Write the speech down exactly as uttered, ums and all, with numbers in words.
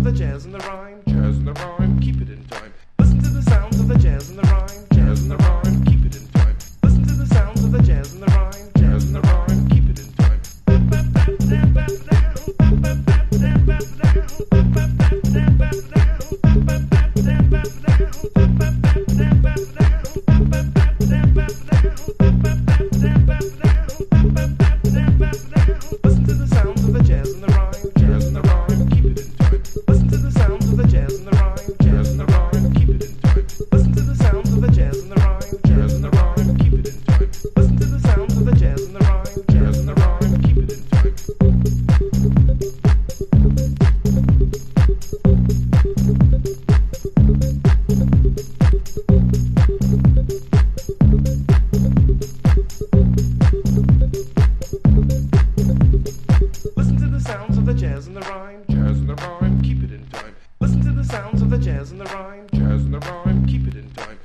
of the jazz and the rhyme, jazz and the rhyme, keep it in time. Listen to the sounds of the jazz and the rhyme, jazz and the rhyme, keep it in time. Listen to the sounds of the jazz and the rhyme, jazz and the rhyme, keep it in time. Listen to the sounds of the jazz and the rhyme, jazz and the rhyme, keep it in time. Listen to the sounds of the jazz and the rhyme, jazz and the rhyme, keep it in time. Listen to the sounds of the jazz and the rhyme, jazz and the rhyme, keep it in time. Listen to the sounds of the jazz and the rhyme, jazz and the rhyme, keep it in time. Listen to the sounds of the jazz and the rhyme, jazz and the rhyme, keep it in time. Listen to the sounds of the jazz and the rhyme, jazz and the rhyme, keep it in time.